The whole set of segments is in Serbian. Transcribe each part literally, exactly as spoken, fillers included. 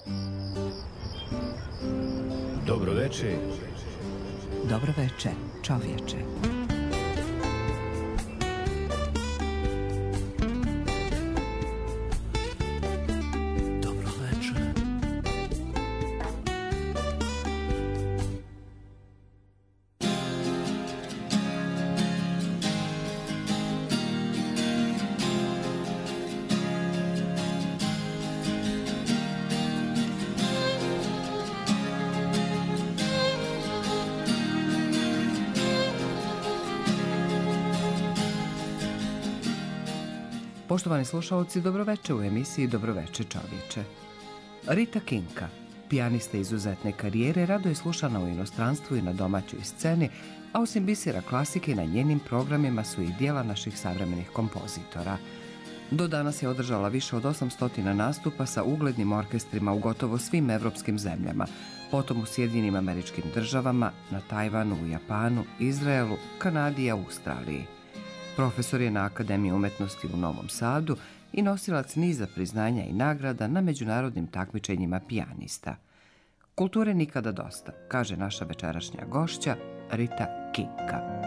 Dobro veče. Dobro veče, čovječe. Poštovani slušalci, dobroveče u emisiji Dobroveče čovječe. Rita Kinka, pijanista izuzetne karijere, rado je slušana u inostranstvu i na domaćoj sceni, a osim bisera klasike na njenim programima su i dijela naših savremenih kompozitora. Do danas je održala više od osamsto nastupa sa uglednim orkestrima u gotovo svim evropskim zemljama, potom u Sjedinjenim Američkim Državama, na Tajvanu, u Japanu, Izraelu, Kanadi i Australiji. Profesor je na Akademiji umetnosti u Novom Sadu i nosilac niza priznanja i nagrada na međunarodnim takmičenjima pijanista. Kulture nikada dosta, kaže naša večerašnja gošća Rita Kinka.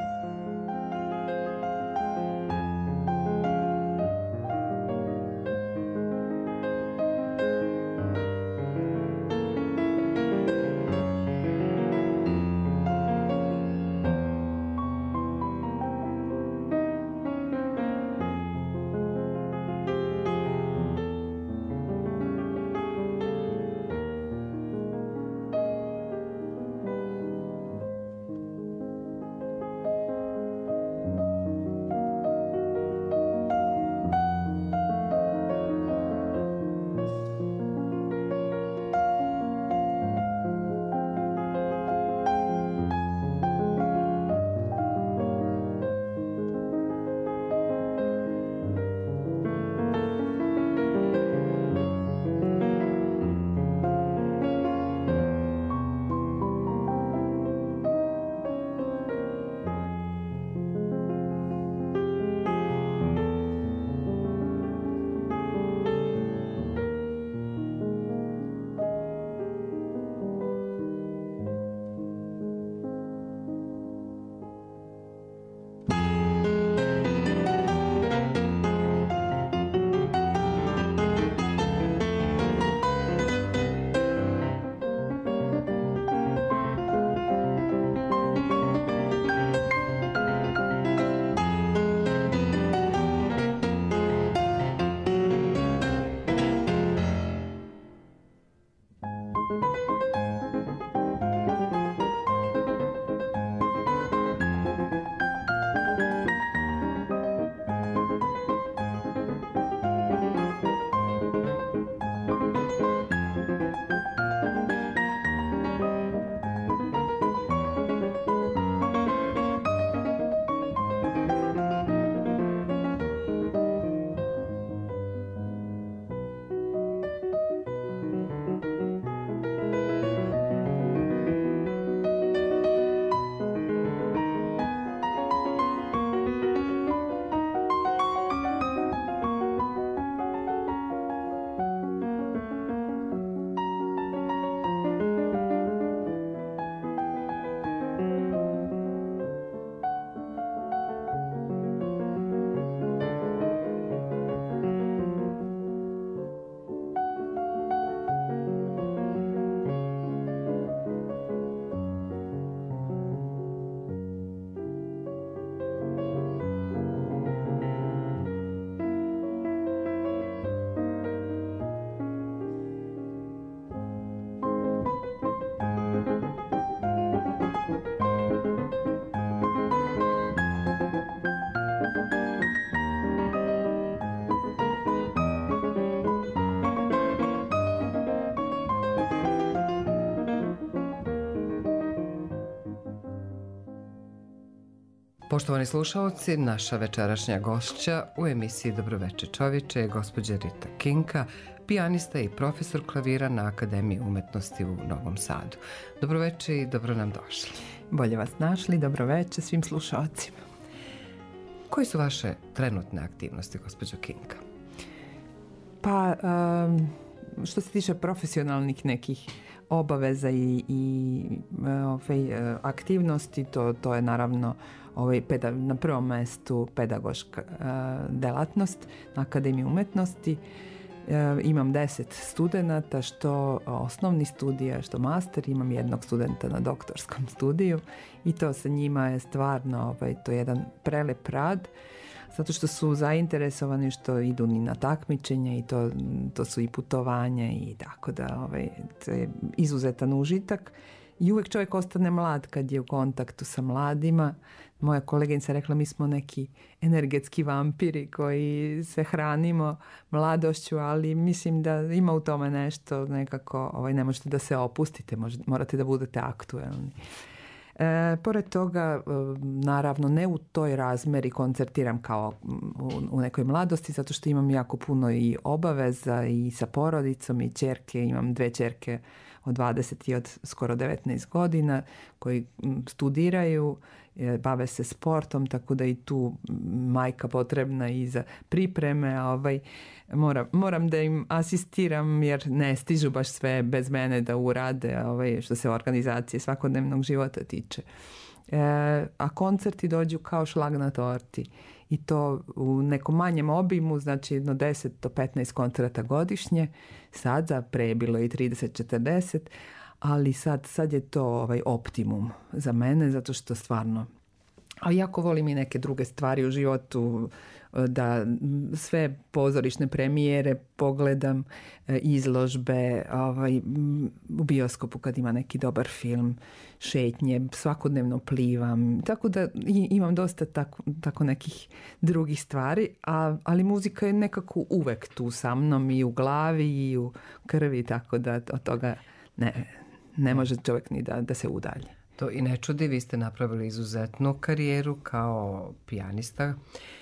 Poštovani slušalci, naša večerašnja gošća u emisiji Dobroveče čovječe je gospođa Rita Kinka, pijanista i profesor klavira na Akademiji umetnosti u Novom Sadu. Dobroveče i dobro nam došli. Bolje vas našli, dobroveče svim slušalcima. Koji su vaše trenutne aktivnosti, gospođo Kinka? Pa, um, što se tiče profesionalnih nekih obaveza i, i ove, aktivnosti, to, to je naravno ovaj, peda, na prvom mjestu pedagoška uh, delatnost na Akademiji umetnosti. Uh, imam deset studenata, što osnovni studija, što master, imam jednog studenta na doktorskom studiju i to sa njima je stvarno ovaj, to je jedan prelep rad, zato što su zainteresovani, što idu ni na takmičenje i to, to su i putovanje i tako da ovaj, to je izuzetan užitak i uvijek čovjek ostane mlad kad je u kontaktu sa mladima. Moja koleginica rekla mi smo neki energetski vampiri koji se hranimo mladošću, ali mislim da ima u tome nešto nekako, ovaj, ne možete da se opustite, možete, morate da budete aktuelni. E, pored toga, naravno, ne u toj razmeri koncertiram kao u, u nekoj mladosti, zato što imam jako puno i obaveza i sa porodicom i ćerke, imam dve ćerke od dvadeset i od skoro devetnaest godina koji studiraju, bave se sportom, tako da i tu majka potrebna i za pripreme, a ovaj, moram, moram da im asistiram jer ne stižu baš sve bez mene da urade, a ovaj, što se organizacije svakodnevnog života tiče. E, a koncerti dođu kao šlag na torti i to u nekom manjem obimu, znači jedno deset do petnaest koncerata godišnje, sada pre je bilo i trideset do četrdeset, ali sad, sad je to ovaj optimum za mene, zato što stvarno, a jako volim i neke druge stvari u životu, da sve pozorišne premijere pogledam, izložbe, ovaj, u bioskopu kad ima neki dobar film, šetnje, svakodnevno plivam, tako da imam dosta tako, tako nekih drugih stvari, a, ali muzika je nekako uvek tu sa mnom i u glavi i u krvi, tako da od toga ne, ne može čovjek ni da, da se udalje. To i ne čudi, vi ste napravili izuzetnu karijeru kao pijanista,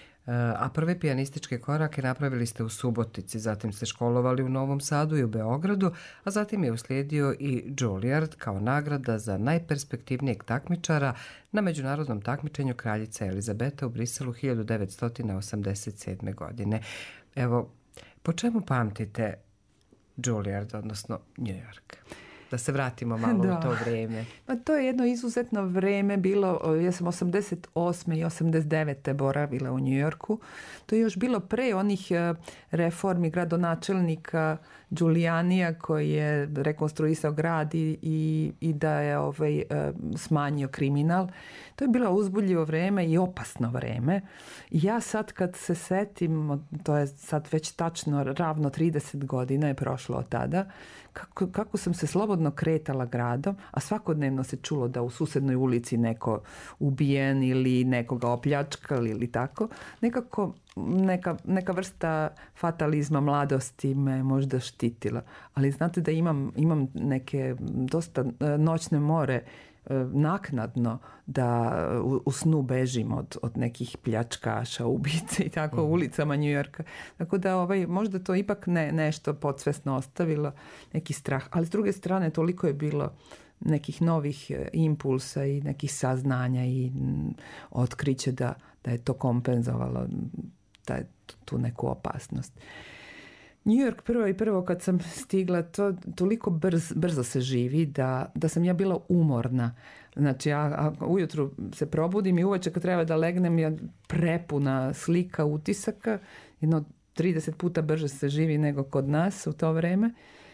a prve pijanističke korake napravili ste u Subotici, zatim ste školovali u Novom Sadu i u Beogradu, a zatim je uslijedio i Juilliard kao nagrada za najperspektivnijeg takmičara na međunarodnom takmičenju Kraljice Elizabete u Briselu hiljadu devetsto osamdeset sedme. godine. Evo, po čemu pamtite Juilliard, odnosno New York? Da se vratimo malo da. u to vrijeme. Pa to je jedno izuzetno vrijeme bilo, ja sam osamdeset osme i osamdeset devete boravila u New Yorku. To je još bilo pre onih reformi gradonačelnika Giulianija koji je rekonstruisao grad i, i, i da je ovaj, smanjio kriminal. To je bilo uzbudljivo vrijeme i opasno vrijeme. Ja sad kad se setim, to je sad već tačno ravno trideset godina je prošlo od tada, kako, kako sam se slobodno kretala gradom, a svakodnevno se čulo da u susednoj ulici neko ubijen ili nekoga opljačkali ili tako. Nekako neka, neka vrsta fatalizma mladosti me možda štitila. Ali znate da imam, imam neke dosta noćne more naknadno da u, u snu bežim od, od nekih pljačkaša, ubice i tako mm. ulicama New Yorka. Tako da ovaj, možda to ipak ne, nešto podsvesno ostavilo, neki strah. Ali s druge strane toliko je bilo nekih novih impulsa i nekih saznanja i otkriće da, da je to kompenzovalo da je tu neku opasnost. New York prvo i prvo kad sam stigla, to toliko brz, brzo se živi da, da sam ja bila umorna. Znači ja a, ujutru se probudim i uveče kad treba da legnem ja prepuna slika, utisaka, jedno trideset puta brže se živi nego kod nas u to vreme.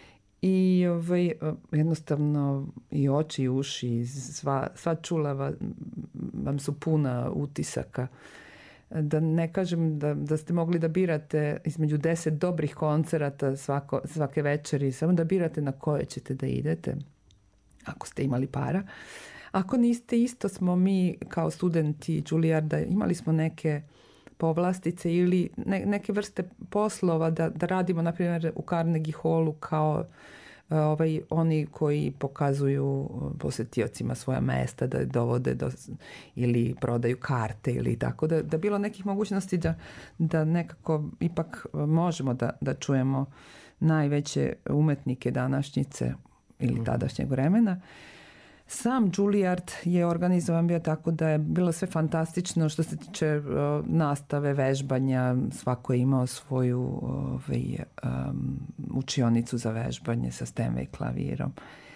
I ovaj, jednostavno i oči i uši, sva, sva čula vam su puna utisaka. Da ne kažem da, da ste mogli da birate između deset dobrih koncerata svako, svake večeri, samo da birate na koje ćete da idete, ako ste imali para. Ako niste, isto smo mi kao studenti Juilliarda imali smo neke povlastice ili ne, neke vrste poslova da, da radimo, na primjer, u Carnegie Hallu kao ovaj, oni koji pokazuju posjetiocima svoja mesta, da dovode do, ili prodaju karte ili tako, da, da bilo nekih mogućnosti da, da nekako ipak možemo da, da čujemo najveće umetnike današnjice ili tadašnjeg vremena. Sam Juilliard je organizovan bio tako da je bilo sve fantastično što se tiče uh, nastave, vežbanja. Svako je imao svoju ovaj, um, učionicu za vežbanje sa Steinway klavirom.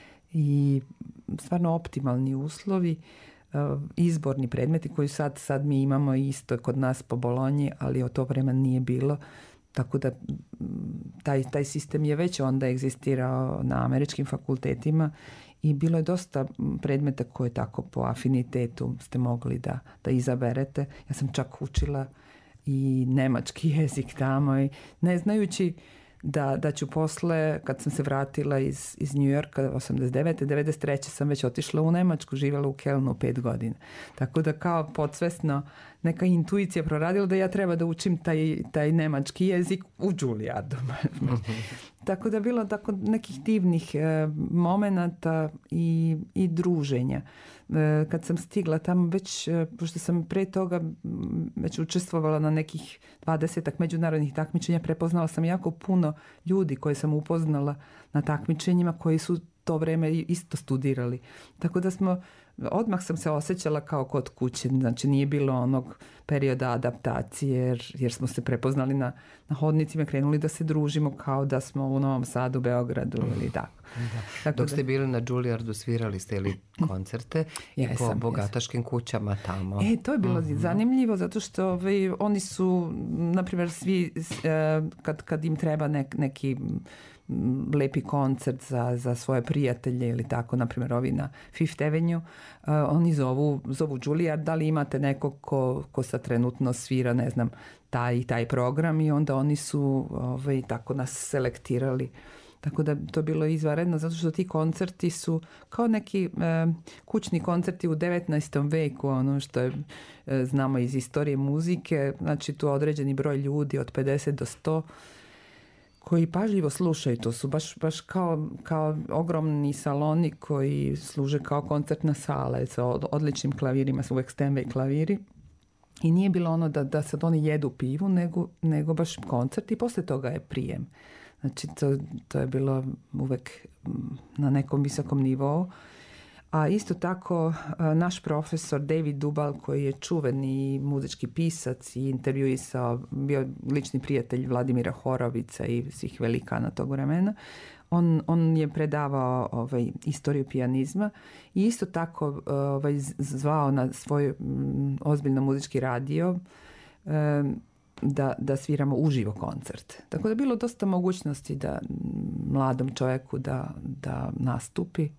I stvarno optimalni uslovi, uh, izborni predmeti koji sad, sad mi imamo isto kod nas po Bolonji, ali od to vremena nije bilo. Tako da taj, taj sistem je već onda egzistirao na američkim fakultetima i bilo je dosta predmeta koje tako po afinitetu ste mogli da, da izaberete. Ja sam čak učila i nemački jezik tamo i ne znajući da, da ću posle, kad sam se vratila iz, iz New Yorka osamdeset devete devedeset treće sam već otišla u Nemačku, živjela u Kelnu pet godina. Tako da kao podsvesno neka intuicija proradila da ja treba da učim taj, taj nemački jezik u Juilliardu. Tako da bilo tako nekih divnih e, momenata i, i druženja. E, kad sam stigla tamo već, e, pošto sam pre toga već učestvovala na nekih dvadesetak međunarodnih takmičenja, prepoznala sam jako puno ljudi koje sam upoznala na takmičenjima koji su to vreme isto studirali. Tako da smo, odmah sam se osjećala kao kod kuće, znači nije bilo onog perioda adaptacije jer, jer smo se prepoznali na, na hodnicima, krenuli da se družimo kao da smo u Novom Sadu, Beogradu ili tako. Da. Tako Dok da, ste bili na Juilliardu, svirali ste ili koncerte i Jesam, po jesam. bogataškim kućama tamo. E, to je bilo Mhm. zanimljivo zato što ovaj, oni su, na primjer, svi eh, kad, kad im treba nek, neki m, lepi koncert za, za svoje prijatelje ili tako, na primjer ovi na Fifth Avenue, eh, oni zovu, zovu Juilliard, da li imate nekog ko, ko sad trenutno svira, ne znam, taj i taj program i onda oni su ovaj, tako nas selektirali. Tako da to je bilo izvanredno zato što ti koncerti su kao neki e, kućni koncerti u devetnaestom veku, ono što je, e, znamo iz istorije muzike, znači tu određeni broj ljudi od pedeset do sto koji pažljivo slušaju, to su baš, baš kao, kao ogromni saloni koji služe kao koncertna sala sa od, odličnim klavirima, su uvek Steinway klaviri. I nije bilo ono da, da sad oni jedu pivu, nego, nego baš koncert i posle toga je prijem. Znači, to, to je bilo uvek na nekom visokom nivou. A isto tako, naš profesor David Dubal, koji je čuveni muzički pisac i intervjuisao, bio lični prijatelj Vladimira Horovica i svih velikana tog vremena, on, on je predavao ovaj, istoriju pijanizma i isto tako ovaj, zvao na svoj m, ozbiljno muzički radio um, Da, da sviramo uživo koncert. Tako da je bilo dosta mogućnosti da mladom čovjeku da, da nastupi.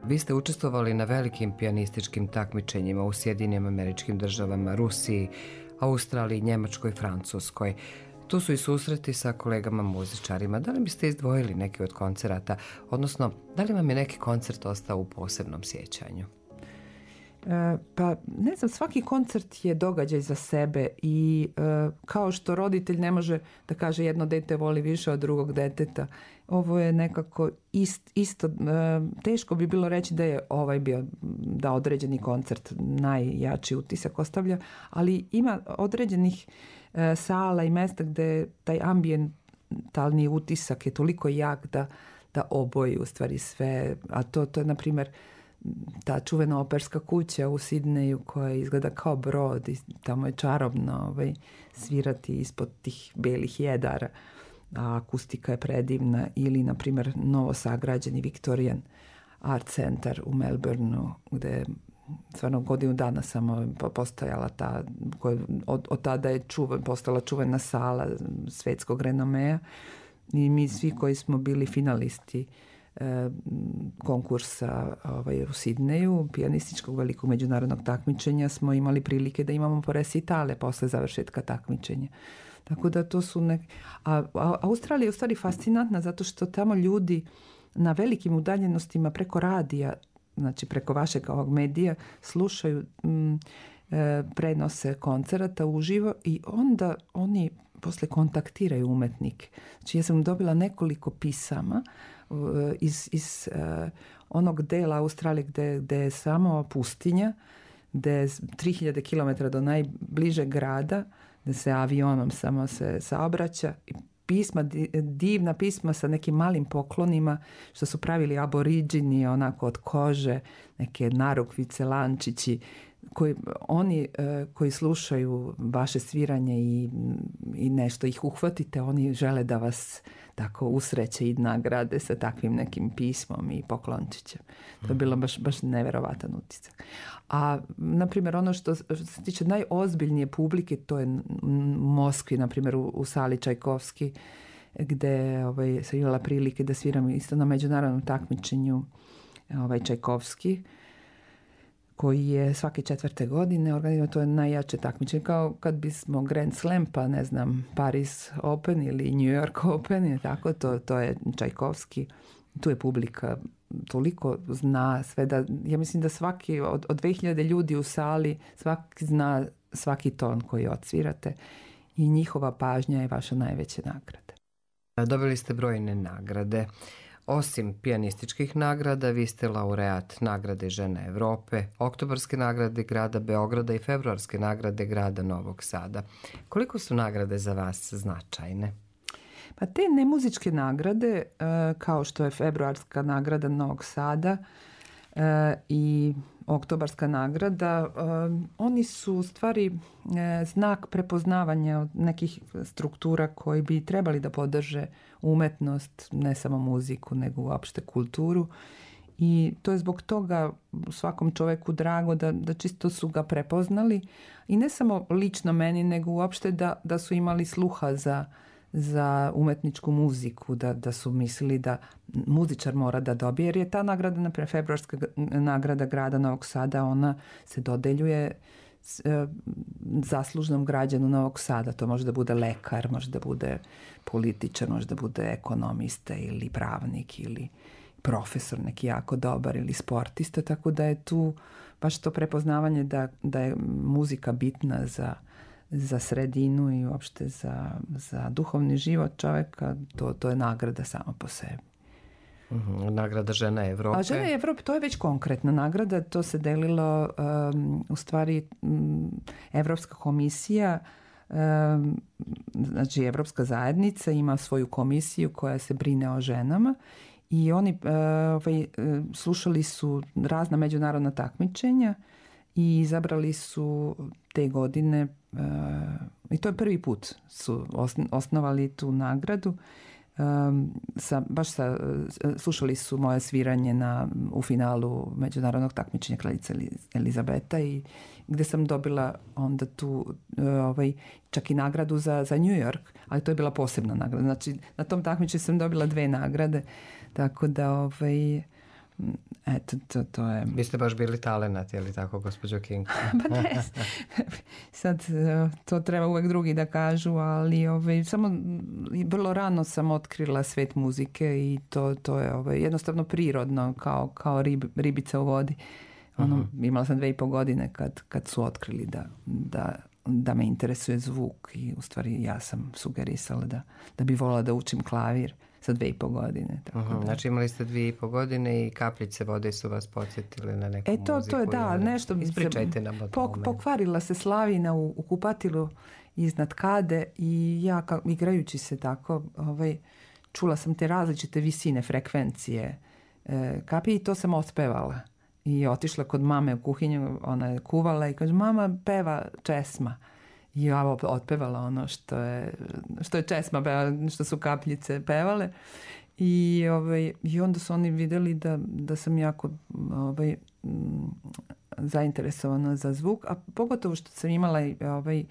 Vi ste učestvovali na velikim pijanističkim takmičenjima u Sjedinjenim Američkim Državama, Rusiji, Australiji, Njemačkoj, Francuskoj. Tu su i susreti sa kolegama muzičarima. Da li biste izdvojili neke od koncerata, odnosno da li vam je neki koncert ostao u posebnom sjećanju? E, pa ne znam, svaki koncert je događaj za sebe i e, kao što roditelj ne može da kaže jedno dete voli više od drugog deteta, ovo je nekako ist, isto, e, teško bi bilo reći da je ovaj bio, da određeni koncert najjači utisak ostavlja, ali ima određenih e, sala i mesta gde taj ambijentalni utisak je toliko jak da, da oboji u stvari sve, a to, to je na primjer ta čuvena operska kuća u Sidneju koja izgleda kao brod i tamo je čarobno ovaj, svirati ispod tih belih jedara, a akustika je predivna. Ili na primjer novo sagrađeni Victorian Art Center u Melbourneu gdje je stvarno godinu dana samo postojala ta, koja, od, od tada je čuven, postala čuvena sala svetskog renomea i mi svi koji smo bili finalisti konkursa ovaj, u Sidneju, pijanističkog velikog međunarodnog takmičenja, smo imali prilike da imamo po resitale posle završetka takmičenja. Tako da to su nek... A, a Australija je u stvari fascinantna zato što tamo ljudi na velikim udaljenostima preko radija, znači preko vašeg ovog medija, slušaju m, e, prenose koncerata uživo i onda oni posle kontaktiraju umetnike. Znači ja sam dobila nekoliko pisama iz, iz uh, onog dela Australije gde, gde je samo pustinja, gde je tri hiljade kilometara do najbližeg grada, gde se avionom samo se saobraća i pisma, divna pisma sa nekim malim poklonima što su pravili aboriđini onako od kože, neke narukvice, lančići, koji, oni uh, koji slušaju vaše sviranje i, i nešto ih uhvatite, oni žele da vas tako usreće i nagrade sa takvim nekim pismom i poklončićem. To je bilo baš, baš neverovatan utisak. A, na primjer, ono što, što se tiče najozbiljnije publike, to je u Moskvi, na primjer, u, u sali Čajkovski, gde ovaj, sam imala prilike da sviram isto na međunarodnom takmičenju ovaj, Čajkovski, koji je svake četvrte godine organizirao, to je najjače takmičenje, kao kad bismo Grand Slam, pa ne znam, Paris Open ili New York Open, je tako, to, to je Čajkovski. Tu je publika toliko zna sve da, ja mislim da svaki, od, od dve hiljade ljudi u sali, svaki zna svaki ton koji odsvirate i njihova pažnja je vaša najveća nagrada. Dobili ste brojne nagrade. Osim pijanističkih nagrada, vi ste laureat nagrade Žena Evrope, oktobarske nagrade grada Beograda i februarske nagrade grada Novog Sada. Koliko su nagrade za vas značajne? Pa te nemuzičke nagrade, kao što je februarska nagrada Novog Sada i oktobarska nagrada, oni su u stvari znak prepoznavanja od nekih struktura koji bi trebali da podrže umetnost, ne samo muziku, nego uopšte kulturu. I to je zbog toga svakom čoveku drago da, da čisto su ga prepoznali i ne samo lično meni, nego uopšte da, da su imali sluha za za umetničku muziku, da, da su mislili da muzičar mora da dobije, jer je ta nagrada, naprimjer februarska nagrada grada Novog Sada, ona se dodeljuje s, e, zaslužnom građanu Novog Sada. To može da bude lekar, može da bude političar, može da bude ekonomista ili pravnik ili profesor neki jako dobar ili sportista, tako da je tu baš to prepoznavanje da, da je muzika bitna za za sredinu i uopšte za, za duhovni život čovjeka, to, to je nagrada sama po sebi. Uh-huh. Nagrada Žena Evrope. A Žena Evrope, to je već konkretna nagrada, to se delilo um, u stvari um, Evropska komisija, um, znači Evropska zajednica ima svoju komisiju koja se brine o ženama i oni uh, ovaj, slušali su razna međunarodna takmičenja i izabrali su te godine uh, i to je prvi put su osnovali tu nagradu. Um, sa, baš sa, slušali su moje sviranje na, u finalu međunarodnog takmičenja Kraljice Elizabeta i gdje sam dobila onda tu uh, ovaj, čak i nagradu za, za New York, ali to je bila posebna nagrada. Znači na tom takmičenju sam dobila dve nagrade, tako da ovaj, eto, to, to je... Vi ste baš bili talenat, je li tako, gospođo Kinka? Pa ne, sad to treba uvek drugi da kažu, ali ovaj, samo vrlo rano sam otkrila svet muzike i to, to je ovaj, jednostavno prirodno, kao, kao rib, ribica u vodi. Ono, uh-huh. Imala sam dve i po godine kad, kad su otkrili da, da, da me interesuje zvuk i u stvari ja sam sugerisala da, da bi volila da učim klavir sa dve i po godine. Tako uh-huh. da. Znači imali ste dvije i po godine i kapljice vode su vas podsjetile na neku e, to, muziku. To je, da, ili... nešto... Ispričajte nam o pok, tome. Pokvarila se slavina u, u kupatilu iznad kade i ja ka, igrajući se tako ovaj, čula sam te različite visine, frekvencije e, kapi i to sam otpevala. I otišla kod mame u kuhinju, ona je kuvala i kaže, mama peva česma. I ja otpevala ono što je, što je česma, što su kapljice pevale. I, ovaj, i onda su oni vidjeli da, da sam jako ovaj, m, zainteresovana za zvuk, a pogotovo što sam imala ovaj,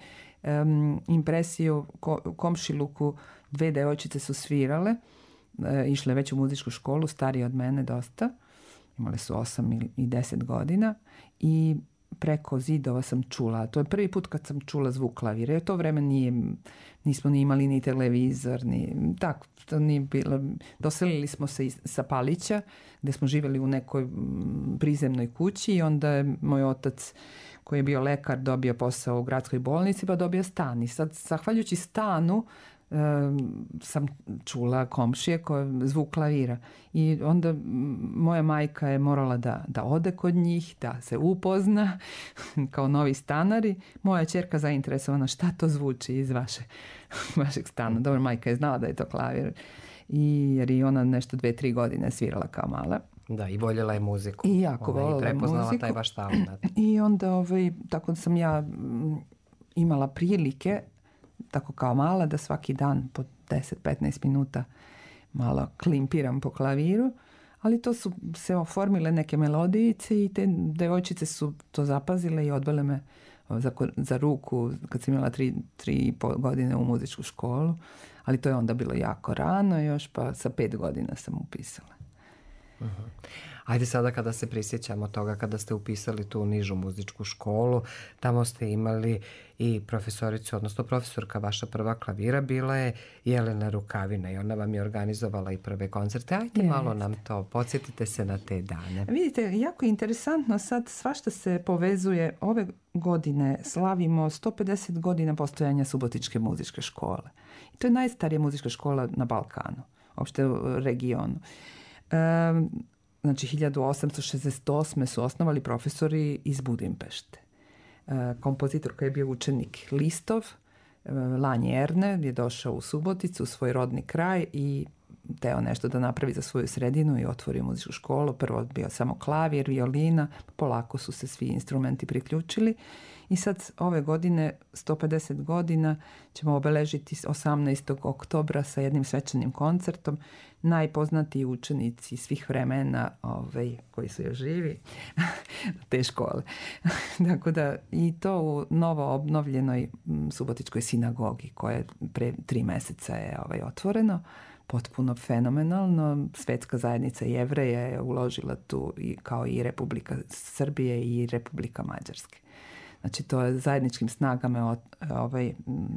um, impresiju ko, u komšiluku, dve devojčice su svirale, e, išle već u muzičku školu, starije od mene dosta. Imali su osam i deset godina i preko zidova sam čula. To je prvi put kad sam čula zvuk klavira. U to vreme nije, nismo ni imali ni televizor, ni tako. To nije bilo. Doselili smo se iz, sa Palića, gde smo živjeli u nekoj prizemnoj kući i onda je moj otac, koji je bio lekar, dobio posao u gradskoj bolnici pa dobio stan. I sad, zahvaljujući stanu, Um, sam čula komšije koje zvuk klavira i onda moja majka je morala da, da ode kod njih, da se upozna kao novi stanari. Moja ćerka zainteresovana šta to zvuči iz vaše, vašeg stana. Dobro, majka je znala da je to klavir i, jer i ona nešto dve, tri godine svirala kao mala. Da, i voljela je muziku. I jako voljela muziku. I prepoznala taj vaš talent. I onda ovaj, tako sam ja imala prilike tako kao mala, da svaki dan po deset do petnaest minuta malo klimpiram po klaviru, ali to su se oformile neke melodijice i te devojčice su to zapazile i odvele me za, za ruku kad sam imala tri, tri i pol godine u muzičku školu, ali to je onda bilo jako rano još, pa sa pet godina sam upisala. Uh-huh. Ajde sada kada se prisjećamo toga, kada ste upisali tu nižu muzičku školu, tamo ste imali i profesoricu, odnosno profesorka vaša prva klavira bila je Jelena Rukavina i ona vam je organizovala i prve koncerte. Ajde Jest. Malo nam to, podsjetite se na te dane. Vidite, jako interesantno sad svašta se povezuje. Ove godine slavimo sto pedeset godina postojanja Subotičke muzičke škole. I to je najstarija muzička škola na Balkanu, uopšte u regionu. Um, znači hiljadu osamsto šezdeset osme su osnovali profesori iz Budimpešte. Uh, kompozitor koji je bio učenik Listov, uh, Lanji Erne, je došao u Suboticu, u svoj rodni kraj i teo nešto da napravi za svoju sredinu i otvorio muzičku školu. Prvo bio samo klavir, violina, polako su se svi instrumenti priključili i sad ove godine, sto pedeset godina, ćemo obeležiti osamnaestog oktobra sa jednim svečanim koncertom. Najpoznatiji učenici svih vremena ovaj, koji su još živi te škole. Tako da i to u novo obnovljenoj Subotičkoj sinagogi koja je pre tri meseca je ovaj, otvoreno. Potpuno fenomenalno. Svetska zajednica Jevreja je uložila tu i kao i Republika Srbije i Republika Mađarske. Znači to je zajedničkim snagama od, ovaj,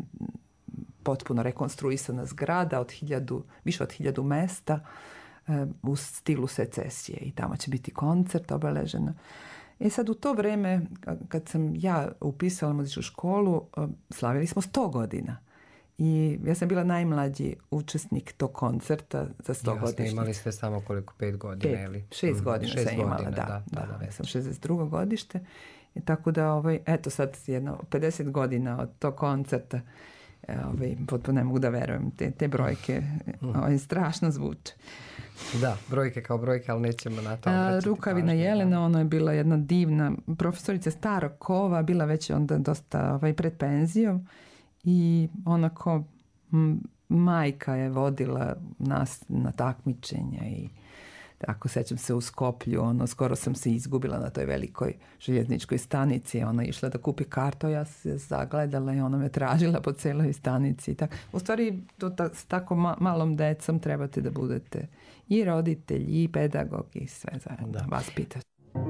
potpuno rekonstruisana zgrada od hiljadu, više od hiljadu mesta u stilu secesije i tamo će biti koncert obeleženo. E sad u to vreme kad sam ja upisala muzičku školu slavili smo sto godina. I ja sam bila najmlađi učesnik tog koncerta za sto godina. Imali ste samo koliko, pet godina? Pet, ili? šest mm, godina šest sam imala, godina, da. da, da, da, da ja sam šezdeset drugo godište. I tako da, ovaj, eto sad jedno pedeset godina od tog koncerta, ovaj, potpuno ne mogu da verujem, te, te brojke ovaj, strašno zvuče. Da, brojke kao brojke, ali nećemo na to obraćati. Rukavina pažnje, Jelena, da. Ona je bila jedna divna profesorica starog kova, bila već onda dosta ovaj, pred penzijom i onako m, majka je vodila nas na takmičenja i Tako sećam se u Skoplju, ono, skoro sam se izgubila na toj velikoj željezničkoj stanici, ona išla da kupi kartu, ja se zagledala i ona me tražila po celoj stanici. Tak, u stvari, to, ta, s tako ma, malom decom trebate da budete i roditelj, i pedagog, i sve zajedno, da vas pitati.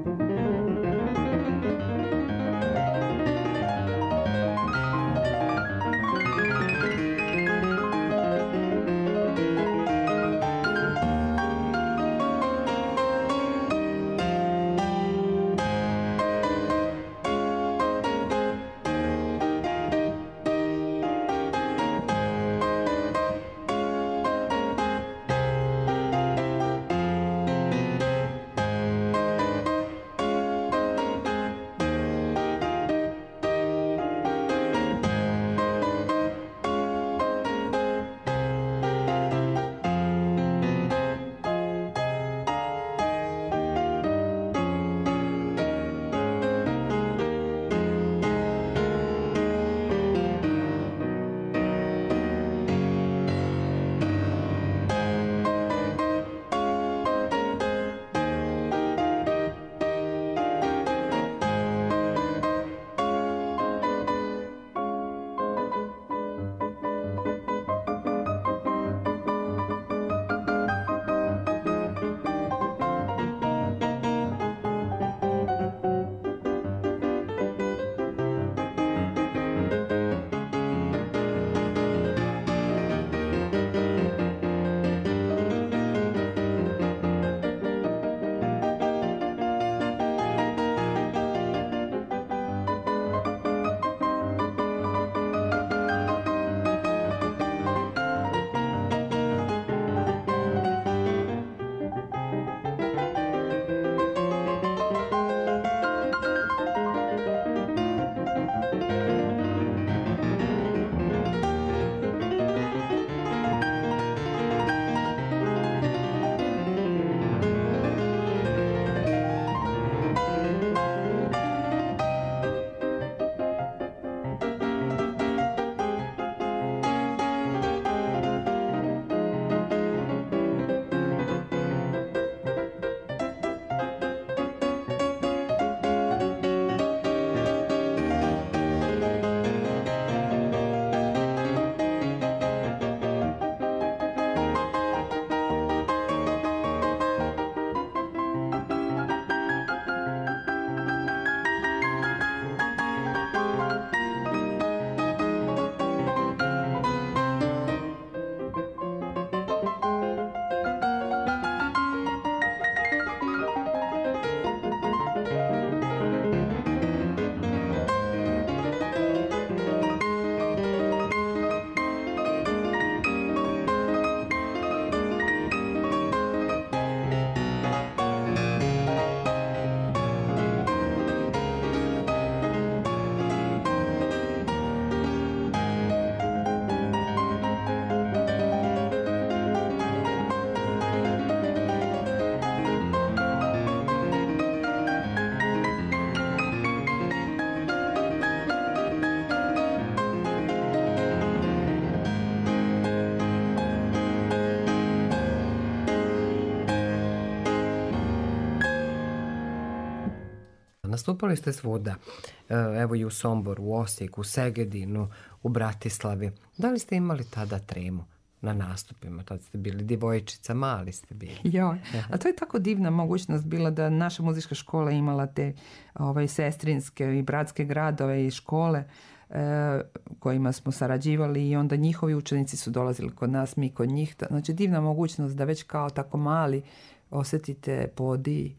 Nastupali ste svuda, evo i u Somboru, u Osijeku, u Segedinu, u Bratislavi. Da li ste imali tada tremu na nastupima? Tad ste bili divojčica, mali ste bili. Joj, a to je tako divna mogućnost bila da naša muzička škola imala te ovaj, sestrinske i bratske gradove i škole e, kojima smo sarađivali i onda njihovi učenici su dolazili kod nas, mi kod njih. Znači divna mogućnost da već kao tako mali osjetite podi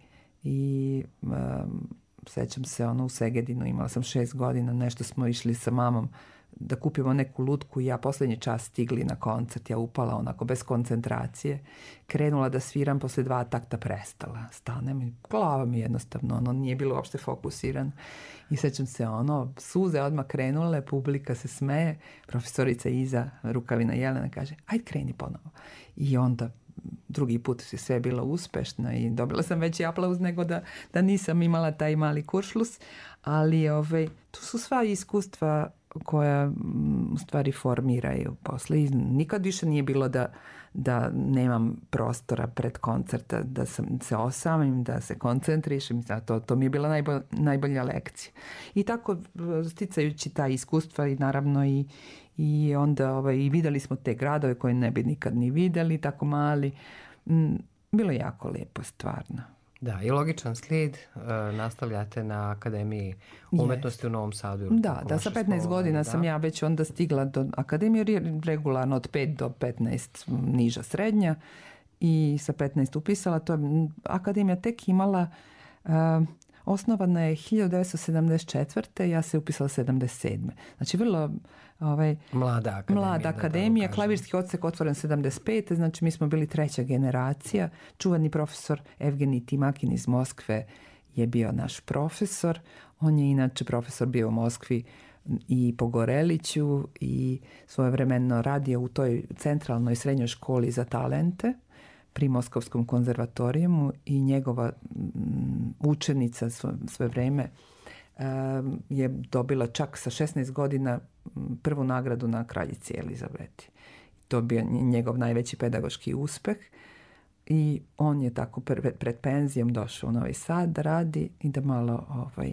i um, sećam se ono u Segedinu, imala sam šest godina, nešto smo išli sa mamom da kupimo neku lutku i ja posljednji čas stigli na koncert, ja upala onako bez koncentracije, krenula da sviram, poslije dva takta prestala, stanem i glava mi jednostavno, ono nije bilo uopšte fokusiran i sećam se ono, suze odmah krenule, publika se smeje, profesorica iza Rukavina Jelena kaže, ajde kreni ponovo i onda drugi put je sve bilo uspešno i dobila sam veći aplauz nego da, da nisam imala taj mali kuršlus, ali ove, tu su sva iskustva koja u stvari formiraju posle. I nikad više nije bilo da, da nemam prostora pred koncerta, da sam se osamim, da se koncentrišem. To, to mi je bila najbolja, najbolja lekcija. I tako sticajući ta iskustva i naravno i, i onda ovaj, i vidjeli smo te gradove koje ne bi nikad ni vidjeli, tako mali. Bilo je jako lijepo, stvarno. Da, i logičan slijed, uh, nastavljate na Akademiji umetnosti yes. u Novom Sadu. Da, da, sa petnaest godina da. sam ja već onda stigla do Akademije, regularno od pet do petnaest niža srednja i sa petnaest upisala. To je Akademija tek imala, uh, osnovana je hiljadu devetsto sedamdeset četvrte. ja se upisala sedamdeset sedme. Znači vrlo ovaj, mlada akademija. Mlada akademija, klavirski odsek otvoren sedamdeset pete. Znači mi smo bili treća generacija. Čuvani profesor Evgenij Timakin iz Moskve je bio naš profesor. On je inače profesor bio u Moskvi i po Goreliću i svojevremeno radio u toj centralnoj srednjoj školi za talente pri Moskovskom konzervatorijumu i njegova učenica sve vrijeme je dobila čak sa šesnaest godina prvu nagradu na kraljici Elizabeti. To je bio njegov najveći pedagoški uspeh i on je tako pred penzijom došao u Novi Sad da radi i da malo ovaj,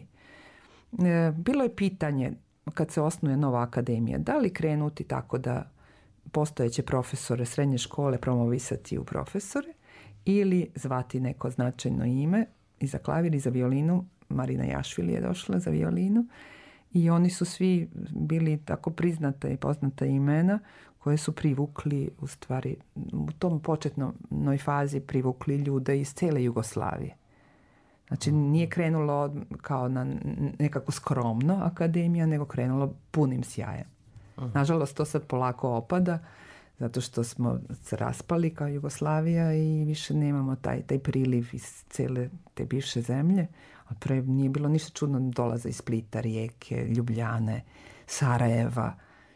bilo je pitanje kad se osnuje nova akademija, da li krenuti tako da postojeće profesore srednje škole promovisati u profesore ili zvati neko značajno ime i za klavir i za violinu. Marina Jašvili je došla za violinu i oni su svi bili tako priznata i poznata imena koje su privukli u stvari u tom početnoj fazi privukli ljude iz cijele Jugoslavije. Znači nije krenulo kao na nekako skromno akademija, nego krenulo punim sjajem. Nažalost, to sad polako opada, zato što smo se raspali kao Jugoslavija i više nemamo taj, taj priliv iz cijele te bivše zemlje. A pre nije bilo ništa čudno dolaze iz Splita, Rijeke, Ljubljane, Sarajeva,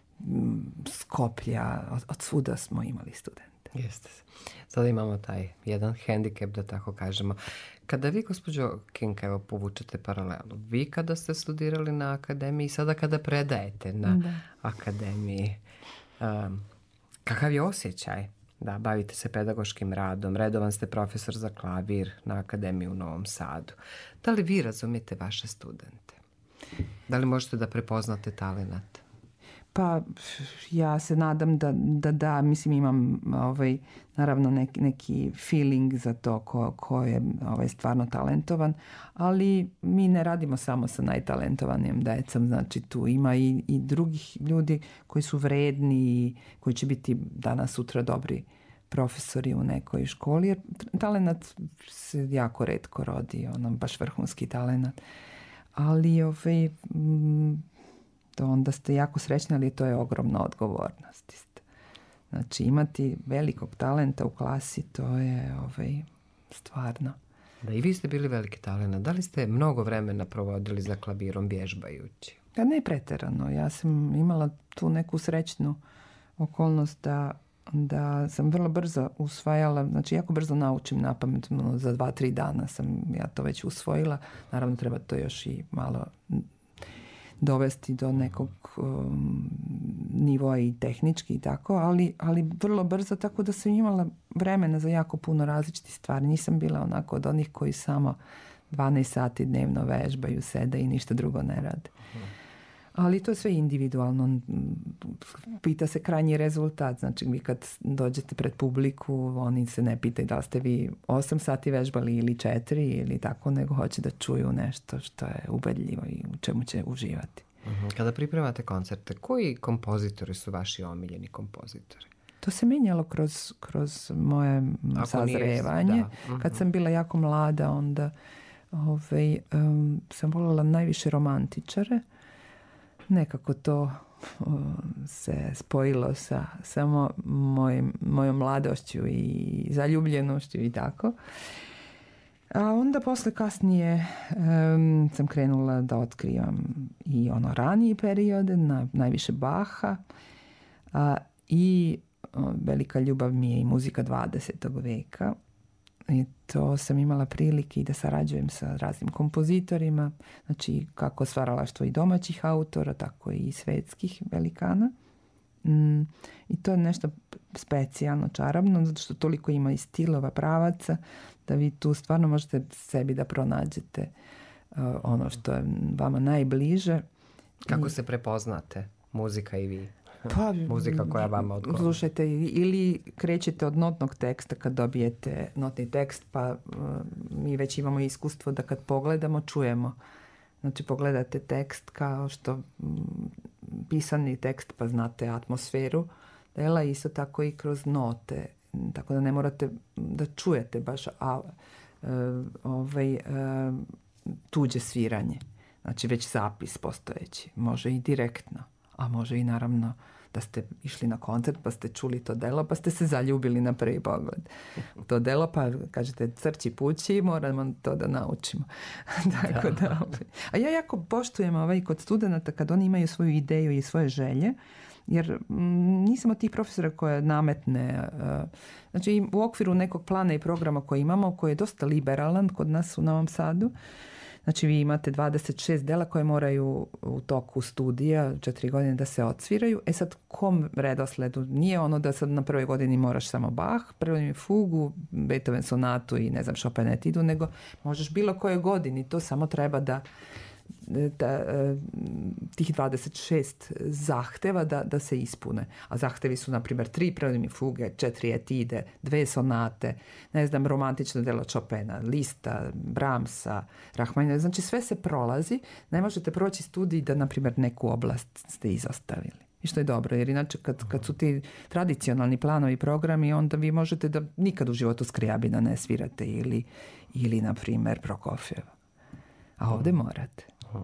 Skoplja, od, od svuda smo imali studente. Jeste. Sada imamo taj jedan hendikep, da tako kažemo. Kada vi, gospođo Kinka, evo povučete paralelu, vi kada ste studirali na akademiji, sada kada predajete na da. akademiji, um, kakav je osjećaj da bavite se pedagoškim radom, redovan ste profesor za klavir na akademiji u Novom Sadu. Da li vi razumijete vaše studente? Da li možete da prepoznate talenat? Pa ja se nadam da da, da mislim imam ovaj, naravno neki, neki feeling za to ko, ko je ovaj, stvarno talentovan, ali mi ne radimo samo sa najtalentovanijim decom, znači tu ima i, i drugih ljudi koji su vredni i koji će biti danas sutra dobri profesori u nekoj školi, jer talenat se jako retko rodi, ono baš vrhunski talenat, ali ovaj m, to onda ste jako srećni, ali to je ogromna odgovornost. Znači imati velikog talenta u klasi, to je ovaj, stvarno. Da, i vi ste bili veliki talent. Da li ste mnogo vremena provodili za klavirom vježbajući? Ja ne pretjerano. Ja sam imala tu neku srećnu okolnost da, da sam vrlo brzo usvajala, znači jako brzo naučim napamet, za dva, tri dana sam ja to već usvojila. Naravno treba to još i malo dovesti do nekog um, nivoa i tehnički i tako, ali, ali vrlo brzo, tako da sam imala vremena za jako puno različitih stvari. Nisam bila onako od onih koji samo dvanaest sati dnevno vežbaju, sede i ništa drugo ne rade. Ali to je sve individualno. Pita se krajnji rezultat. Znači vi kad dođete pred publiku, oni se ne pitaju da li ste vi osam sati vežbali ili četiri ili tako, nego hoće da čuju nešto što je ubedljivo i u čemu će uživati. Kada pripremate koncerte, koji kompozitori su vaši omiljeni kompozitori? To se menjalo kroz, kroz moje Ako sazrevanje. Nije, uh-huh. Kad sam bila jako mlada, onda ovaj, um, sam voljela najviše romantičare. Nekako to uh, se spojilo sa samo mojim, mojom mladošću i zaljubljenošću i tako. A onda posle kasnije um, sam krenula da otkrivam i ono raniji periode, na, najviše Baha, a, i o, velika ljubav mi je i muzika dvadesetog veka. I to sam imala prilike i da sarađujem sa raznim kompozitorima, znači kako stvaralaštvo i domaćih autora, tako i svetskih velikana. Mm, I to je nešto specijalno, čarobno, zato što toliko ima i stilova, pravaca, da vi tu stvarno možete sebi da pronađete uh, ono što je vama najbliže. Kako I... se prepoznate, muzika i vi? Pa, muzika koja vama odgovara. Slušajte, ili krećete od notnog teksta kad dobijete notni tekst, pa uh, mi već imamo iskustvo da kad pogledamo, čujemo. Znači pogledate tekst kao što m, pisani tekst, pa znate atmosferu dela, isto tako i kroz note. Tako da ne morate da čujete baš a, uh, ovaj, uh, tuđe sviranje. Znači već zapis postojeći. Može i direktno, a može i naravno da ste išli na koncert pa ste čuli to delo pa ste se zaljubili na prvi pogled. To delo pa kažete crći pući, moramo to da naučimo. Tako da. da a ja jako poštujem ovaj kod studenata kad oni imaju svoju ideju i svoje želje, jer m, nisam od tih profesora koje nametne. Uh, znači u okviru nekog plana i programa koji imamo, koji je dosta liberalan kod nas u Novom Sadu. Znači vi imate dvadeset šest dela koje moraju u toku studija četiri godine da se odsviraju. E sad kom redosledu? Nije ono da sad na prvoj godini moraš samo Bach, prvoj fugu, Beethoven sonatu i ne znam Chopin etidu, nego možeš bilo koje godini. To samo treba da, da tih dvadeset šest zahteva da, da se ispune. A zahtevi su na primjer tri prvoj fuge, četiri etide, dve sonate, ne znam, romantično delo Chopina, Lista, Brahmsa, Rahmanina. Znači sve se prolazi. Ne možete proći studij da na primjer neku oblast ste izostavili. I što je dobro, jer inače kad, kad su ti tradicionalni planovi i programi, onda vi možete da nikad u životu Skrijabina ne svirate ili, ili na primjer Prokofjeva. A ovdje morate. Uh,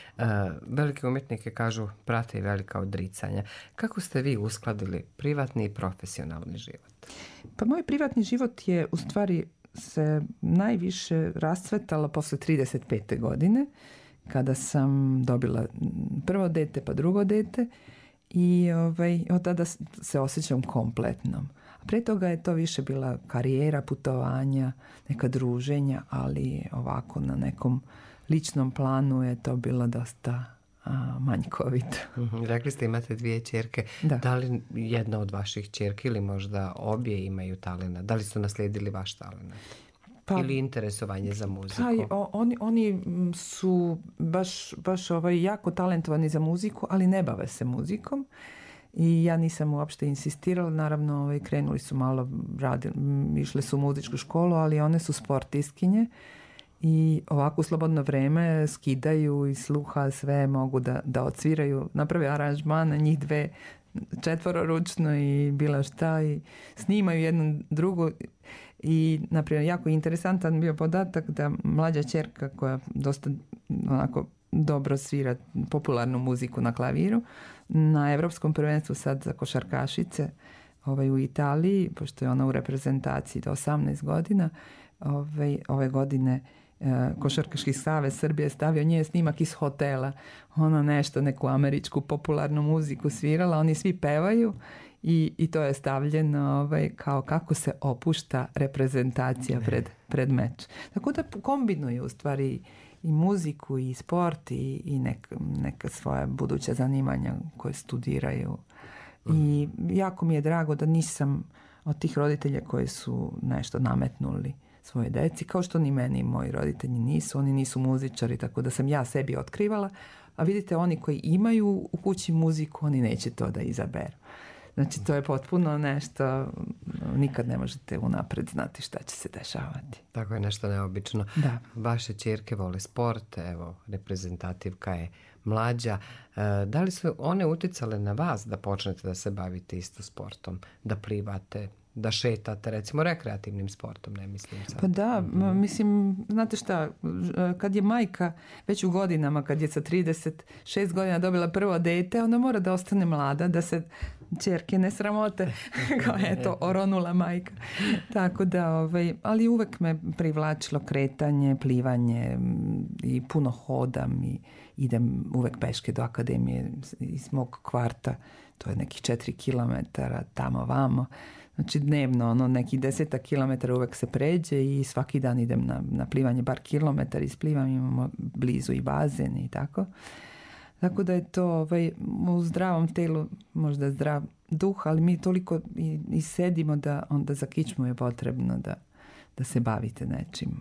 velike umjetnike kažu prate i velika odricanja. Kako ste vi uskladili privatni i profesionalni život? Pa moj privatni život je u stvari se najviše rascvetalo posle trideset pete godine, kada sam dobila prvo dete pa drugo dete i ovaj, od tada se osjećam kompletnom. A pre toga je to više bila karijera, putovanja, neka druženja, ali ovako na nekom ličnom planu je to bilo dosta a, manjkovito. Mm-hmm. Rekli ste imate dvije ćerke. Da. Da li jedna od vaših ćerki ili možda obje imaju talent? Da li su naslijedili vaš talent? Pa, ili interesovanje za muziku? Pa, oni, oni su baš, baš ovaj, jako talentovani za muziku, ali ne bave se muzikom. I ja nisam uopšte insistirala, naravno ovaj, krenuli su malo, radili, išle su u muzičku školu, ali one su sportistkinje. I ovako u slobodno vreme skidaju i sluha sve mogu da, da odsviraju, naprave aranžman na njih dve četvororučno i bila šta i snimaju jednu drugu i naprimjer jako interesantan bio podatak da mlađa ćerka koja dosta onako dobro svira popularnu muziku na klaviru na Evropskom prvenstvu sad za košarkašice ovaj, u Italiji, pošto je ona u reprezentaciji do osamnaest godina, ovaj, ove godine Košarkaški savez Srbije stavio nje snimak iz hotela. Ona nešto, neku američku popularnu muziku svirala, oni svi pevaju i, i to je stavljeno ovaj, kao kako se opušta reprezentacija pred, pred meč. Tako da kombinuju u stvari i muziku i sport i, i nek, neka svoja buduća zanimanja koje studiraju. I jako mi je drago da nisam od tih roditelja koji su nešto nametnuli svoje deci, kao što ni meni moji roditelji nisu, oni nisu muzičari, tako da sam ja sebi otkrivala, a vidite oni koji imaju u kući muziku, oni neće to da izaberu. Znači to je potpuno nešto, nikad ne možete unapred znati šta će se dešavati. Tako je nešto neobično. Da. Vaše ćerke vole sport, evo, reprezentativka je mlađa. Da li su one uticale na vas da počnete da se bavite isto sportom, da plivate, da šetate, recimo rekreativnim sportom, ne mislim sad. Pa da, mm-hmm. mislim, znate šta, kad je majka već u godinama, kad je sa trideset šest godina dobila prvo dete, ona mora da ostane mlada, da se ćerke ne sramote, kao eto, oronula majka. Tako da, ovaj, ali uvek me privlačilo kretanje, plivanje i puno hodam i idem uvek peške do akademije iz mog kvarta, to je nekih četiri kilometara tamo vamo. Znači dnevno, ono, neki desetak kilometara uvek se pređe i svaki dan idem na, na plivanje bar kilometar, isplivam, imamo blizu i bazen i tako. Tako da je to ovaj, u zdravom telu možda zdrav duh, ali mi toliko i, i sedimo da onda za kičmu je potrebno da, da se bavite nečim.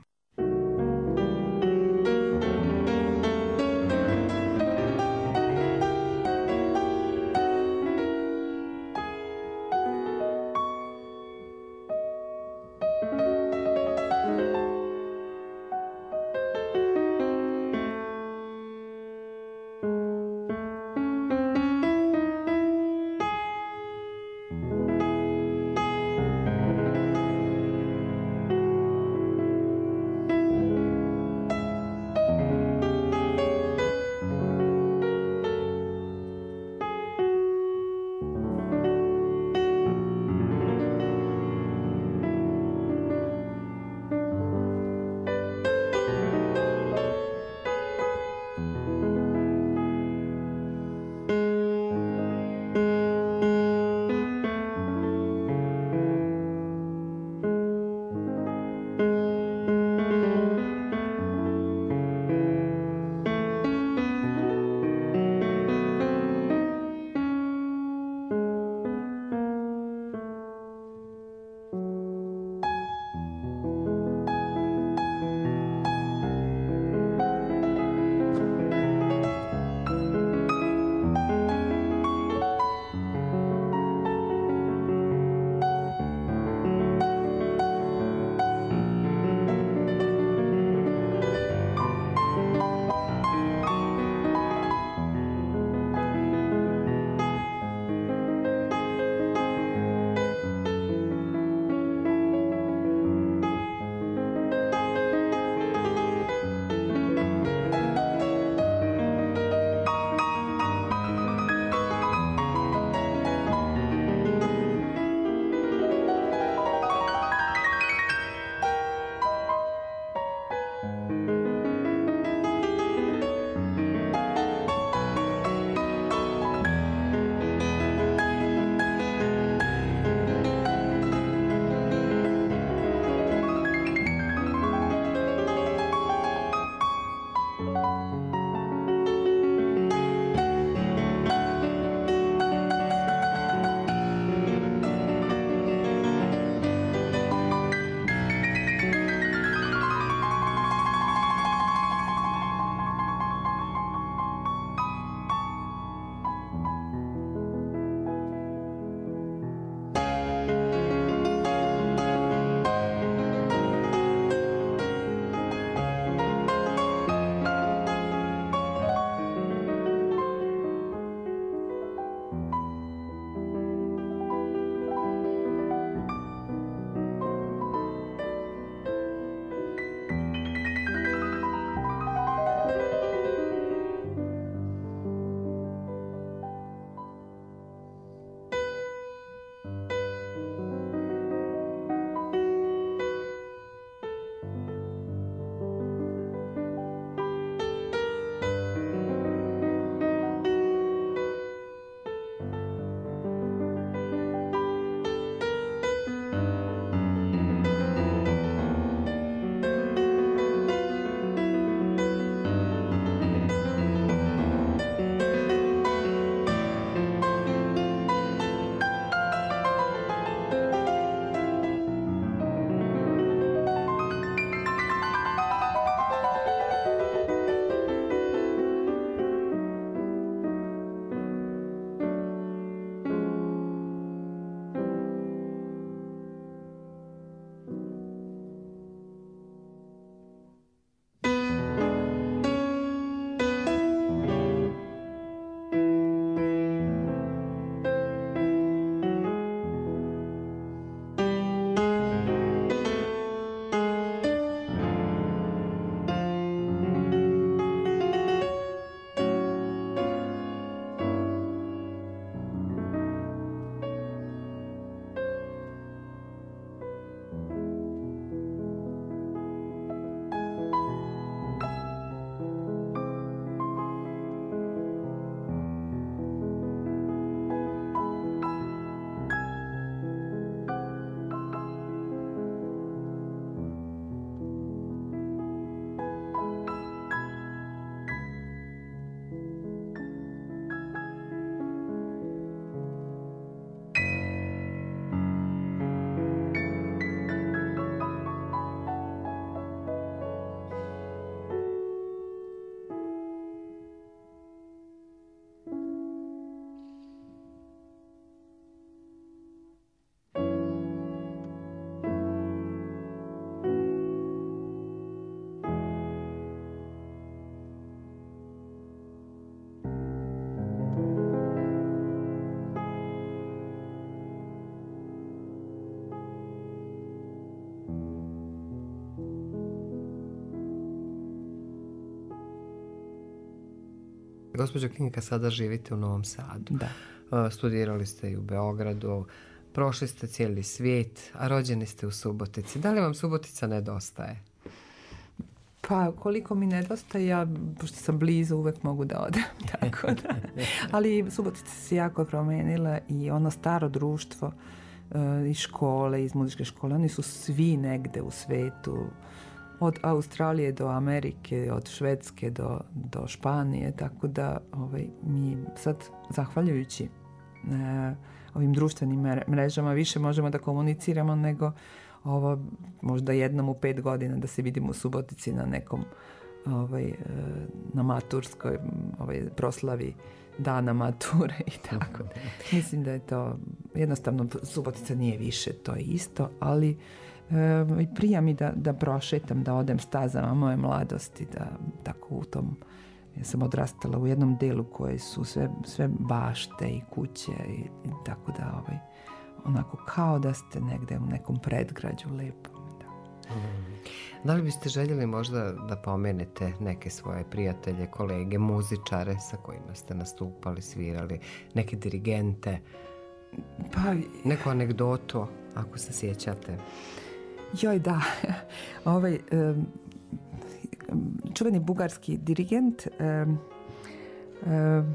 Gospođo Kinka, sada živite u Novom Sadu. Da. Uh, studirali ste i u Beogradu, prošli ste cijeli svijet, a rođeni ste u Subotici. Da li vam Subotica nedostaje? Pa koliko mi nedostaje, ja, pošto sam blizu, uvek mogu da odem. Tako da. Ali Subotica se jako promenila i ono staro društvo uh, iz škole, iz muzičke škole, oni su svi negde u svetu. Od Australije do Amerike, od Švedske do, do Španije, tako da ovaj, mi sad, zahvaljujući e, ovim društvenim mrežama, više možemo da komuniciramo nego ovo možda jednom u pet godina da se vidimo u Subotici na nekom ovaj, na maturskoj ovaj, proslavi dana mature i tako. Mislim da je to, jednostavno Subotica nije više, to je isto, ali E, prija mi da, da prošetam, da odem stazama moje mladosti, da tako u tom, ja sam odrastala u jednom delu koje su sve, sve bašte i kuće i, i tako da ovaj, onako kao da ste negde u nekom predgrađu lepo. Da. Mm. Da li biste željeli možda da pomenete neke svoje prijatelje, kolege, muzičare sa kojima ste nastupali, svirali, neke dirigente, pa, neku anegdotu ako se sjećate? Joj, da. Ovaj, um, čuveni bugarski dirigent um, um,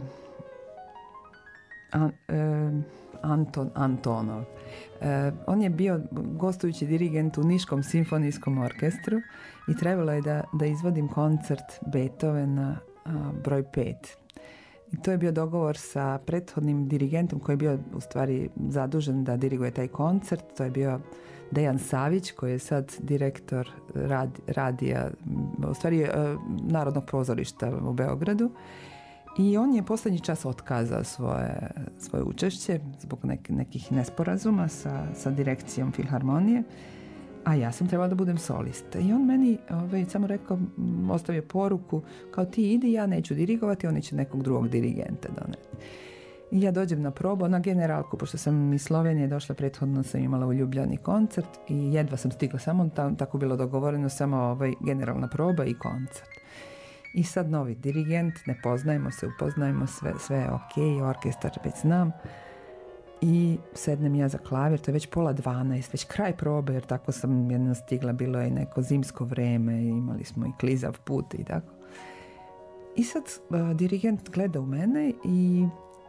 an, um, Anton Antonov. Uh, on je bio gostujući dirigent u Niškom simfonijskom orkestru i trebalo je da, da izvodim koncert Beethovena uh, broj pet. I to je bio dogovor sa prethodnim dirigentom koji je bio u stvari zadužen da diriguje taj koncert. To je bio Dejan Savić, koji je sad direktor rad, radija, u stvari Narodnog pozorišta u Beogradu. I on je posljednji čas otkazao svoje, svoje učešće zbog nek, nekih nesporazuma sa, sa direkcijom Filharmonije. A ja sam trebala da budem solista. I on meni ovaj, samo rekao, ostavio poruku, kao ti idi, ja neću dirigovati, oni će nekog drugog dirigenta doneti. I ja dođem na probu, na generalku, pošto sam iz Slovenije došla, prethodno sam imala u Ljubljani koncert i jedva sam stigla, samo tam, tako bilo dogovoreno, samo ovaj, generalna proba i koncert. I sad novi dirigent, ne poznajemo se, upoznajemo, sve, sve je ok, orkestar već znam. I sednem ja za klavir, to je već pola dvanaest, već kraj probe, jer tako sam jedna stigla, bilo je neko zimsko vreme, imali smo i klizav put i tako. I sad uh, dirigent gleda u mene i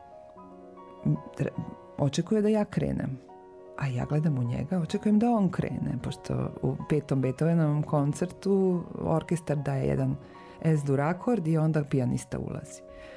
očekuje da ja krenem. A ja gledam u njega, očekujem da on krene, pošto u petom Beethovenovom koncertu orkestar daje jedan S-dur akord i onda pijanista ulazi.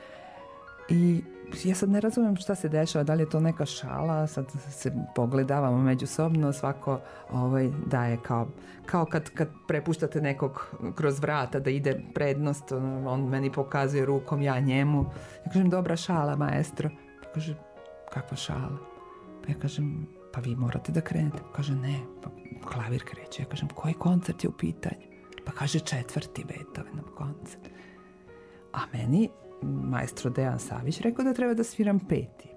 I ja sad ne razumijem šta se dešava, da li je to neka šala, sad se pogledavamo međusobno, svako ovaj, daje kao, kao kad, kad prepuštate nekog kroz vrata da ide prednost, on meni pokazuje rukom, ja njemu. Ja kažem, dobra šala, maestro. Pa kaže, kakva šala? Pa ja kažem, pa vi morate da krenete. Kaže, ne, pa klavir kreće. Ja kažem, koji koncert je u pitanju? Pa kaže, četvrti Beethovenov koncert. A meni maestro Dejan Savić rekao da treba da sviram peti.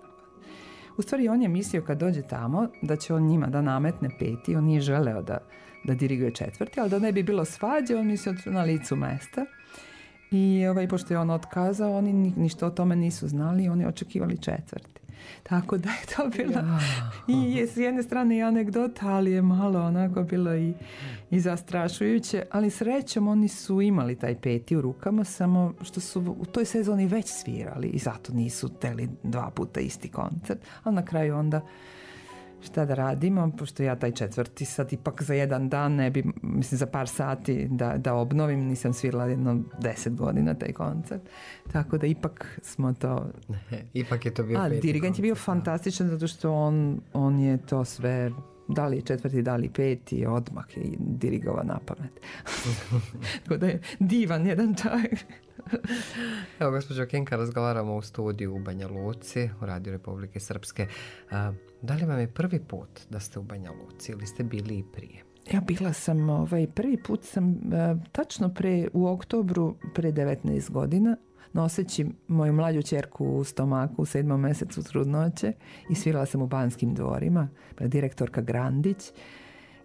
U stvari on je mislio kad dođe tamo da će on njima da nametne peti, on nije želeo da, da diriguje četvrti, ali da ne bi bilo svađe, on mislio na licu mesta. I ovaj, pošto je on otkazao, oni ni, ništa o tome nisu znali, oni očekivali četvrti. Tako da je to bilo ja. I je s jedne strane i anegdota, ali je malo onako bilo i, i zastrašujuće, ali srećom oni su imali taj peti u rukama, samo što su u toj sezoni već svirali i zato nisu teli dva puta isti koncert, ali na kraju onda šta da radimo, pošto ja taj četvrti sad ipak za jedan dan ne bi, mislim za par sati da, da obnovim, nisam svirala jedno deset godina taj koncert, tako da ipak smo to... Ipak je to bio A, peti dirigent koncert, je bio fantastičan zato što on, on je to sve, da li četvrti, da li peti, odmah je dirigovao na pamet. Tako da je divan jedan čovjek. Evo, gospođo Kinka, razgovaramo u studiju u Banja Luci, u Radio Republike Srpske. A, da li vam je prvi put da ste u Banja Luci ili ste bili i prije? Ja bila sam, ovaj, prvi put sam a, tačno pre, u oktobru pre devetnaest godina, noseći moju mlađu ćerku u stomaku u sedmom mesecu trudnoće i svirala sam u Banskim dvorima, direktorka Grandić.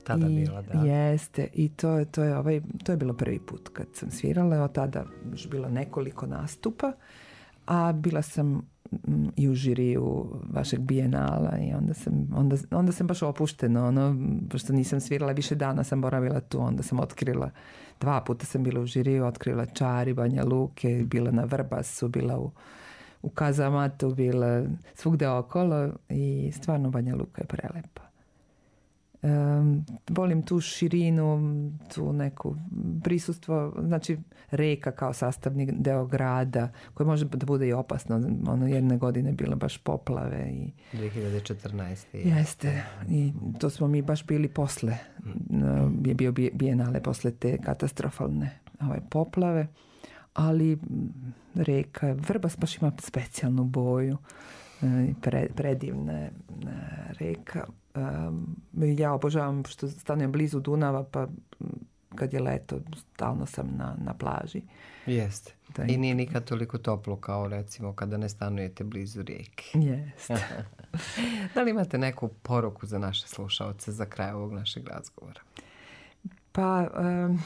tada I, bila, da. Jeste, i to, je, to, je ovaj, to je bilo prvi put kad sam svirala, od tada još bilo nekoliko nastupa, a bila sam m, i u žiriju vašeg bijenala i onda sam, onda, onda sam baš opušteno, ono, pošto nisam svirala, više dana sam boravila tu, onda sam otkrila, dva puta sam bila u žiriju, otkrila Čari, Banja Luke, bila na Vrbasu, bila u u Kazamatu, bila svugde okolo i stvarno Banja Luka je prelepa. Um, volim tu širinu, tu neku prisustvo, znači reka kao sastavni deo grada, koje može da bude i opasno. Ono, jedne godine bilo baš poplave. I, dve hiljade četrnaeste. Jeste. I to smo mi baš bili posle. Mm. Je bio bijenale posle te katastrofalne ovaj, poplave. Ali reka, Vrbas baš ima specijalnu boju, pre, predivna reka. Ja obožavam što stanujem blizu Dunava, pa kad je leto, stalno sam na, na plaži. Jeste. Da. I nije nikad toliko toplo kao recimo kada ne stanujete blizu rijeke. Jeste. Da li imate neku poruku za naše slušaoce za kraj ovog našeg razgovora? Pa... Um,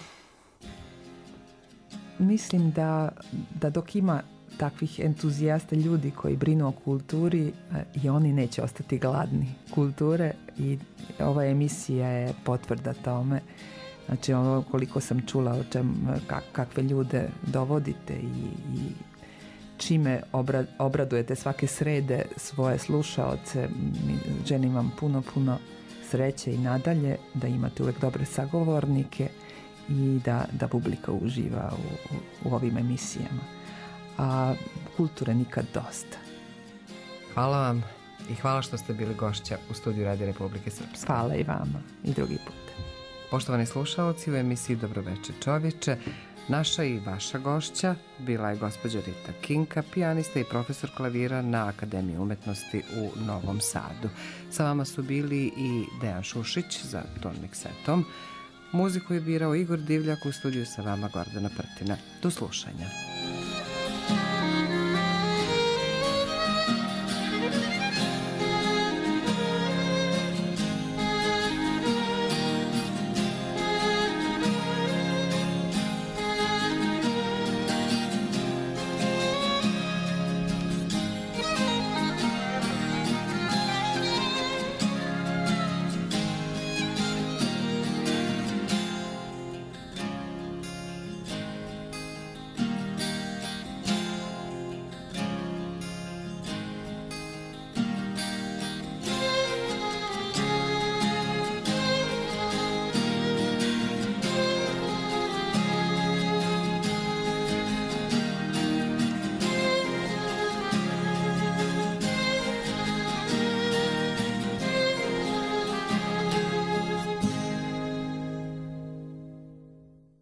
Mislim da, da dok ima takvih entuzijasta ljudi koji brinu o kulturi i oni neće ostati gladni kulture i ova emisija je potvrda tome. Znači ovo koliko sam čula o čem, kak, kakve ljude dovodite i, i čime obra, obradujete svake srede svoje slušaoce, želim vam puno, puno sreće i nadalje, da imate uvek dobre sagovornike i da, da publika uživa u, u, u ovim emisijama. A kulture nikad dosta. Hvala vam i hvala što ste bili gošća u studiju Radio Republike Srpske. Hvala i vama i drugi put. Poštovani slušaoci, u emisiji Dobroveče čovječe, naša i vaša gošća bila je gospođa Rita Kinka, pijanista i profesor klavira na Akademiji umetnosti u Novom Sadu. Sa vama su bili i Dejan Šušić za ton miksetom. Muziku je birao Igor Divljak, u studiju sa vama Gordana Prtina. Do slušanja.